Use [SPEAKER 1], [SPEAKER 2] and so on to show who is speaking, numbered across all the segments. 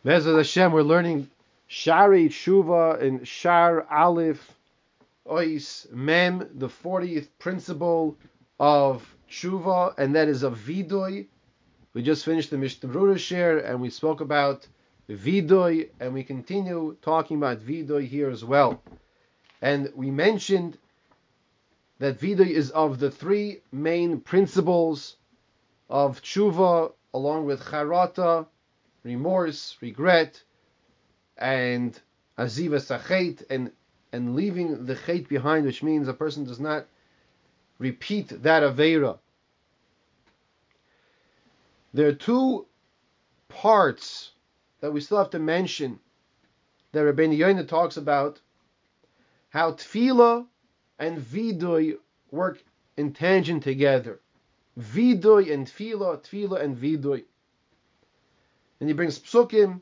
[SPEAKER 1] Bezrat Hashem, we're learning Shari Tshuva in Shar Aleph Ois Mem, the 40th principle of Tshuva, and that is of Vidoy. We just finished the Mishnah Berurah share, and we spoke about Vidoy, and we continue talking about Vidoy here as well. And we mentioned that Vidoy is of the three main principles of Tshuva, along with Charata, remorse, regret, and Aziva Sachet, and leaving the Chet behind, which means a person does not repeat that Aveira. There are two parts that we still have to mention that Rabbeinu Yonah talks about, how Tefillah and Vidoy work in tangent together. Vidoy and Tefillah, Tefillah and Vidoy. And he brings Psukim,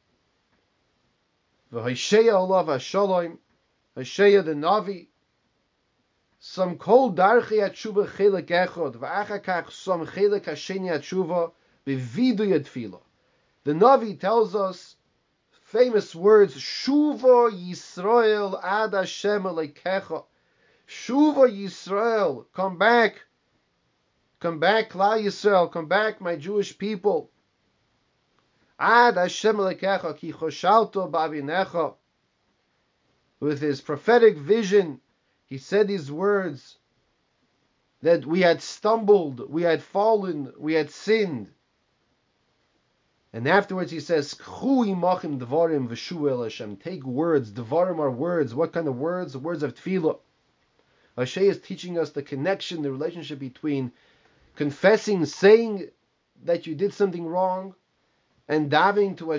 [SPEAKER 1] V'Hosheya Olav HaShalom, Hosheya the Navi, Some Kol Darchei HaTshuva Chelek Echad, V'Achakach Some Chelek HaSheni HaTshuva, B'Vidoy HaTefillah. The Navi tells us famous words, Shuva Yisrael Ad Hashem Elekecha. Shuva Yisrael, come back, Klal Yisrael, come back, my Jewish people. Ad Hashem Elekecha ki choshalto ba'avinecha. With his prophetic vision, he said these words that we had stumbled, we had fallen, we had sinned. And afterwards he says, Chu imachim dvarim v'shu el Hashem. Take words. Dvarim are words. What kind of words? The words of tefillah. Hashem is teaching us the connection, the relationship between confessing, saying that you did something wrong, and davening to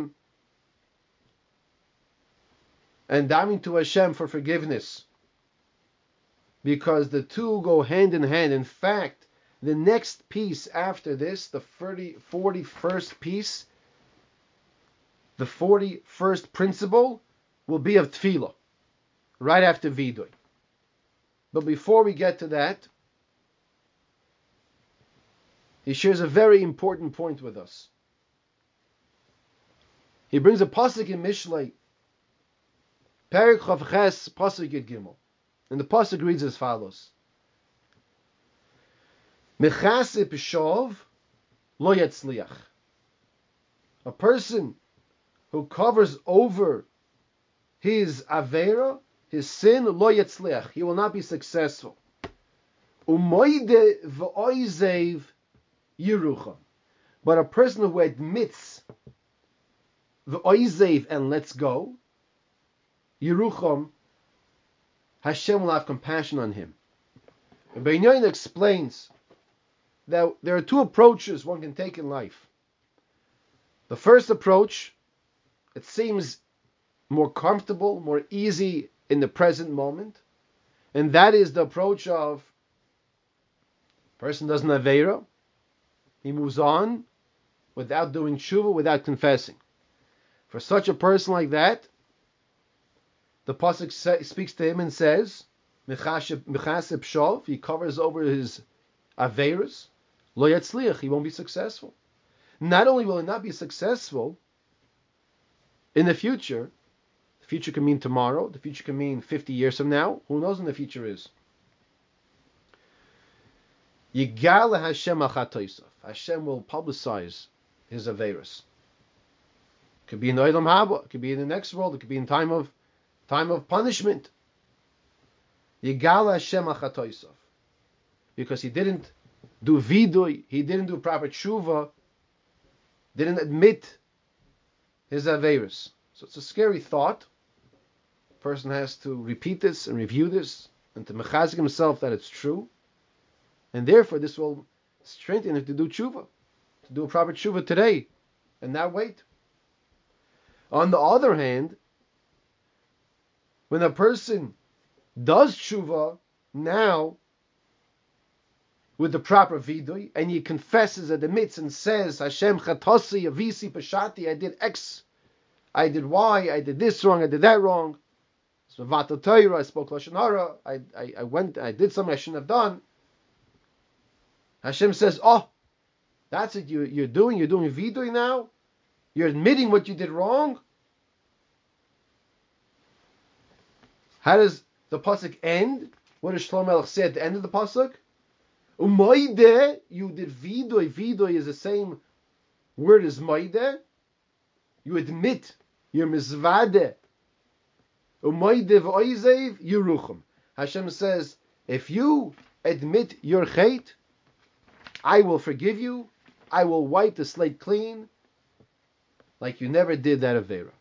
[SPEAKER 1] Hashem for forgiveness. Because the two go hand in hand. In fact, the next piece after this, the 41st piece, the 41st principle, will be of Tefillah, right after Vidoy. But before we get to that, he shares a very important point with us. He brings a pasuk in Mishlei, Perek Chav Ches, pasuk Yud Gimel, and the pasuk reads as follows: Mechasip shov lo yatzliach. A person who covers over his avera, his sin, lo yatzliach, he will not be successful. Umoide v'oizev yerucham. But a person who admits v'oizev and lets go, yerucham, Hashem will have compassion on him. And Rabbeinu Yonah explains that there are two approaches one can take in life. The first approach, it seems more comfortable, more easy in the present moment, and that is the approach of person does an aveira, he moves on without doing tshuva, without confessing. For such a person like that, the pasuk speaks to him and says, Mechasip shov, he covers over his aveiros, lo yatzliach, he won't be successful. Not only will he not be successful in the future can mean tomorrow, the future can mean 50 years from now, who knows when the future is. Yigal Hashem achatosav, Hashem will publicize his aveiros. It could be in the Olam Haba, it could be in the next world, it could be in time of punishment. Yigal Hashem achatosav, because he didn't do vidoy, he didn't do proper tshuva, didn't admit his aveiros. So it's a scary thought. A person has to repeat this and review this and to mechazik himself that it's true. And therefore this will strengthen him to do tshuva, to do a proper tshuva today and not wait. On the other hand, when a person does tshuva now with the proper vidoy, and he confesses, admits, and says, Hashem chatasi avisi pashati, I did X, I did Y, I did this wrong, I did that wrong. So vatal Torah, I spoke lashon hara, I went, I did something I shouldn't have done. Hashem says, oh, that's it, you're doing vidoy now? You're admitting what you did wrong. How does the pasuk end? What does Shlomo Melech say at the end of the pasuk? Umayde, you did vidoy. Vidoy is the same word as maide. You admit. You're mizvade. Umayde v'oizev yeruchim. Hashem says, if you admit your chait, I will forgive you. I will wipe the slate clean, like you never did that avera.